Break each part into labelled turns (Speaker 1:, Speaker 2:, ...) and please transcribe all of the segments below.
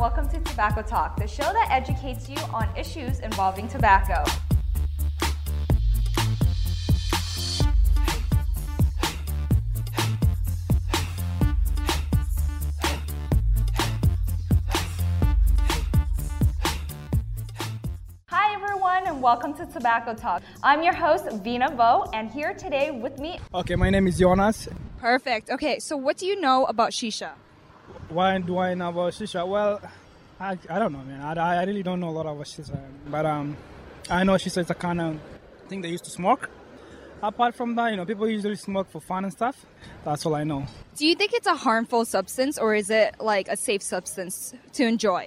Speaker 1: welcome to Tobacco Talk, the show that educates you on issues involving tobacco. Hi everyone and welcome to Tobacco Talk. I'm your host, Vina Vo, and here today with me...
Speaker 2: Okay, my name is Jonas.
Speaker 1: Perfect. Okay, so what do you know about shisha?
Speaker 2: Why do I know about shisha? Well, I don't know, man. I really don't know a lot about shisha. But I know shisha is a kind of thing they used to smoke. Apart from that, people usually smoke for fun and stuff. That's all I know.
Speaker 1: Do you think it's a harmful substance or is it like a safe substance to enjoy?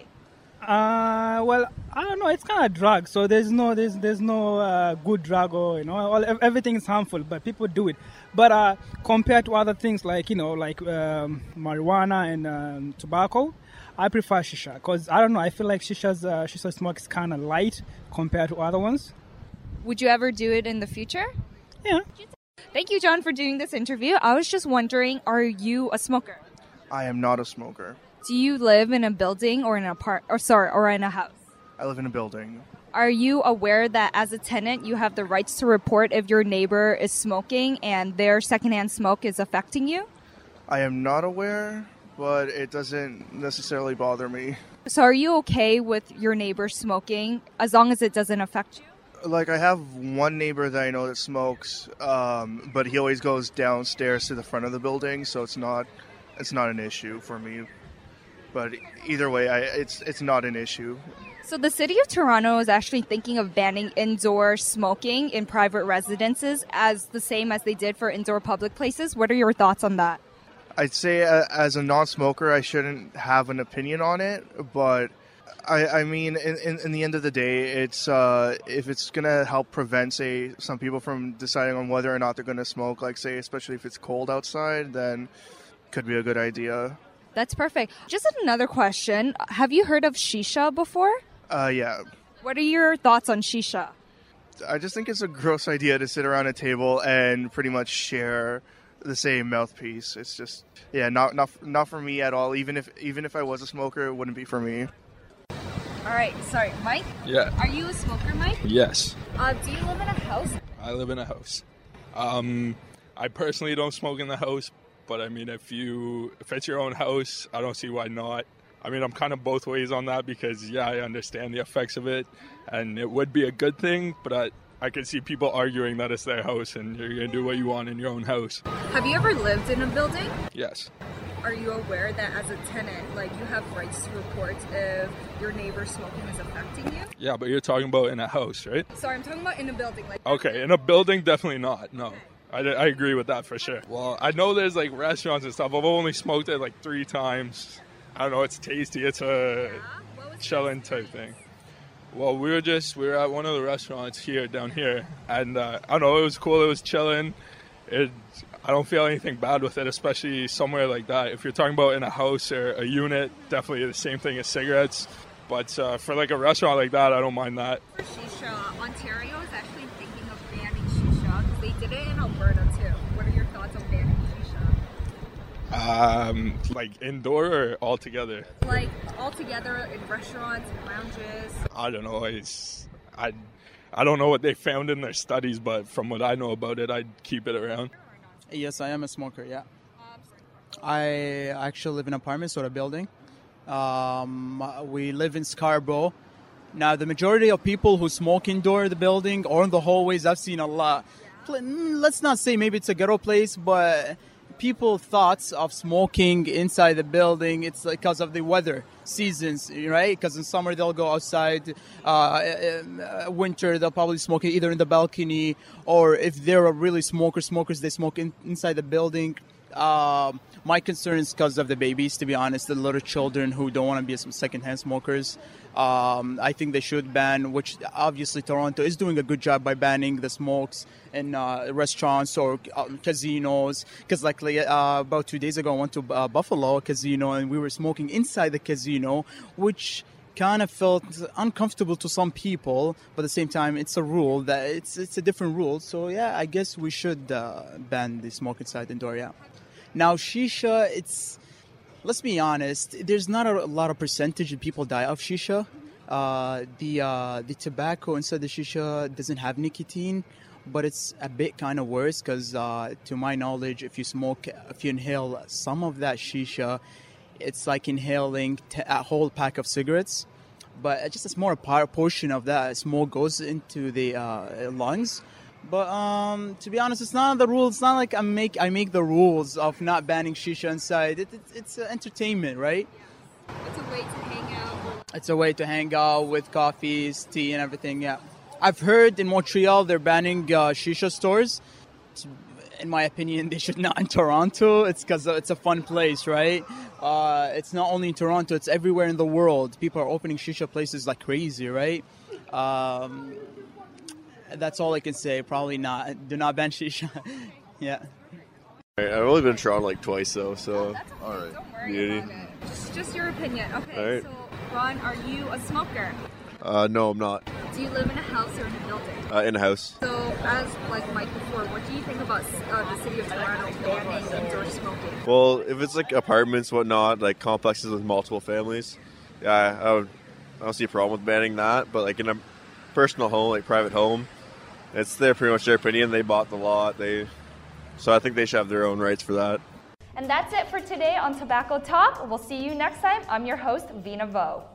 Speaker 2: Well, I don't know. It's kind of drug, so there's no good drug or everything is harmful, but people do it. But compared to other things like marijuana and tobacco, I prefer shisha because I don't know. I feel like shisha smoke is kind of light compared to other ones.
Speaker 1: Would you ever do it in the future?
Speaker 2: Yeah.
Speaker 1: Thank you, John, for doing this interview. I was just wondering, are you a smoker?
Speaker 3: I am not a smoker.
Speaker 1: Do you live in a building or in a or in a house?
Speaker 3: I live in a building.
Speaker 1: Are you aware that as a tenant, you have the rights to report if your neighbor is smoking and their secondhand smoke is affecting you?
Speaker 3: I am not aware, but it doesn't necessarily bother me.
Speaker 1: So are you okay with your neighbor smoking as long as it doesn't affect you?
Speaker 3: Like, I have one neighbor that I know that smokes, but he always goes downstairs to the front of the building, so it's not an issue for me. But either way, it's not an issue.
Speaker 1: So the city of Toronto is actually thinking of banning indoor smoking in private residences as the same as they did for indoor public places. What are your thoughts on that?
Speaker 3: I'd say as a non-smoker, I shouldn't have an opinion on it, but I mean, in the end of the day, it's if it's going to help prevent, say, some people from deciding on whether or not they're going to smoke, like, say, especially if it's cold outside, then could be a good idea.
Speaker 1: That's perfect. Just another question. Have you heard of shisha before?
Speaker 3: Yeah.
Speaker 1: What are your thoughts on shisha?
Speaker 3: I just think it's a gross idea to sit around a table and pretty much share the same mouthpiece. It's just, yeah, not for me at all. Even if I was a smoker, it wouldn't be for me.
Speaker 1: All right. Sorry, Mike?
Speaker 4: Yeah.
Speaker 1: Are you a smoker, Mike?
Speaker 4: Yes.
Speaker 1: Do you live in a house?
Speaker 4: I live in a house. I personally don't smoke in the house. But I mean, if it's your own house, I don't see why not. I mean, I'm kind of both ways on that because, yeah, I understand the effects of it, and it would be a good thing, but I could see people arguing that it's their house and you're going to do what you want in your own house.
Speaker 1: Have you ever lived in a building?
Speaker 4: Yes.
Speaker 1: Are you aware that as a tenant, you have rights to report if your neighbor smoking is affecting you?
Speaker 4: Yeah, but you're talking about in a house, right?
Speaker 1: Sorry, I'm talking about in a building.
Speaker 4: Okay, in a building, definitely not, no. Okay. I agree with that for sure. Well, I know there's restaurants and stuff. I've only smoked it 3 times. I don't know, it's tasty. It's a chillin' type thing. Well, we were at one of the restaurants down here, and I don't know, it was cool. It was chillin'. I don't feel anything bad with it, especially somewhere like that. If you're talking about in a house or a unit, definitely the same thing as cigarettes. But for a restaurant like that, I don't mind that.
Speaker 1: For shisha, Ontario is actually thinking of banning shisha because they did it in Alberta too. What are your thoughts on banning shisha?
Speaker 4: Indoor or altogether?
Speaker 1: Altogether in restaurants and lounges.
Speaker 4: I don't know. I don't know what they found in their studies, but from what I know about it, I'd keep it around.
Speaker 5: Yes, I am a smoker, yeah. I actually live in an apartment, sort of building. We live in Scarborough. Now, the majority of people who smoke indoor the building or in the hallways, I've seen a lot. Let's not say maybe it's a ghetto place, but people thoughts of smoking inside the building, it's because of the weather seasons, right? Because in summer they'll go outside, winter they'll probably smoke it either in the balcony, or if they're a really smokers, they smoke inside the building. My concern is because of the babies, to be honest, the little children who don't want to be some secondhand smokers. I think they should ban, which obviously Toronto is doing a good job by banning the smokes in restaurants or casinos. Because about 2 days ago, I went to Buffalo casino and we were smoking inside the casino, which kind of felt uncomfortable to some people, but at the same time, it's a rule that it's a different rule. So yeah, I guess we should ban the smoke inside indoor. Yeah. Now shisha, let's be honest, there's not a lot of percentage of people die of shisha. The tobacco inside the shisha doesn't have nicotine, but it's a bit kind of worse because, to my knowledge, if you inhale some of that shisha, it's like inhaling a whole pack of cigarettes. But just a small portion of that smoke goes into the lungs. But to be honest, it's not the rules. It's not like I make the rules of not banning shisha inside. It's entertainment, right?
Speaker 1: It's a way to hang out.
Speaker 5: It's a way to hang out with coffees, tea, and everything. Yeah, I've heard in Montreal they're banning shisha stores. In my opinion, they should not in Toronto. It's because it's a fun place, right? It's not only in Toronto; it's everywhere in the world. People are opening shisha places like crazy, right? That's all I can say. Probably not. Do not ban shisha. Yeah.
Speaker 6: I've only been in Toronto like twice though, so.
Speaker 1: That's okay.
Speaker 6: All right.
Speaker 1: Don't worry
Speaker 6: Beauty.
Speaker 1: about it. Just your opinion. Okay.
Speaker 6: All right.
Speaker 1: So, Ron, are you a smoker?
Speaker 6: No, I'm not.
Speaker 1: Do you live in a house or in a building?
Speaker 6: In a house.
Speaker 1: So, as like Mike before, what do you think about the city of Toronto banning indoor smoking?
Speaker 6: Well, if it's like apartments, whatnot, like complexes with multiple families, yeah, I don't see a problem with banning that. But like in a personal home, like private home, it's pretty much their opinion. They bought the lot. So I think they should have their own rights for that.
Speaker 7: And that's it for today on Tobacco Talk. We'll see you next time. I'm your host, Vina Vo.